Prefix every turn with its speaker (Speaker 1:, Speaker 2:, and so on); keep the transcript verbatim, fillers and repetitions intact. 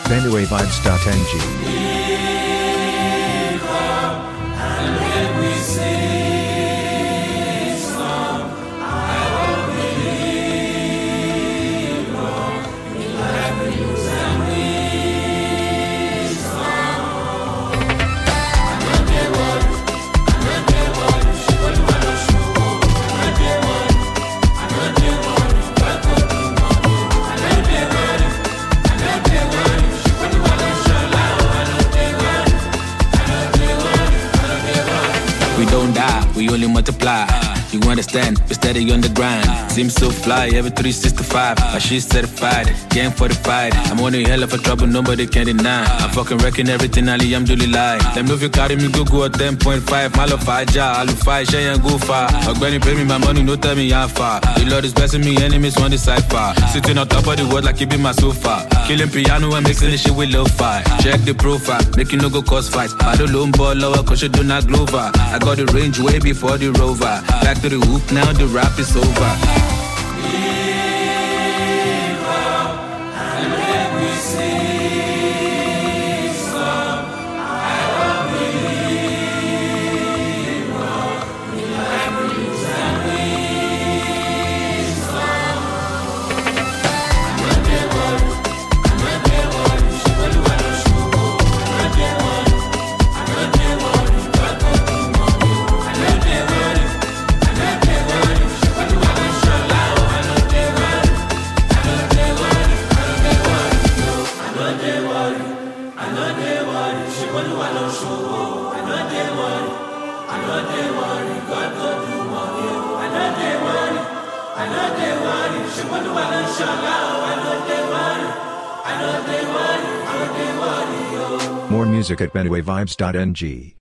Speaker 1: benue-vibes.ng.
Speaker 2: We don't die, we only multiply. You understand, we steady on the grind. Seems so fly, every three sixty-five. My shit certified, game fortified. I'm on a hell of a trouble, nobody can deny. I'm fucking wrecking everything, Ali, I'm Julie lie. Them know if you carry me, go go at ten point five. Malo faja, alu five, shay and go far. Ogbeni pay me my money, no tell me how far. The Lord is blessing me, enemies want the cipher. Sitting on top of the world like it be my sofa. Killing piano and mixing the shit with lo-fi. Check the profile, make you no go cause fight. I don't loan ball lower, cause you do not glover. I got the range way before the rover. Back to the hoop, now the rap is over.
Speaker 1: More music at benue vibes dot n g.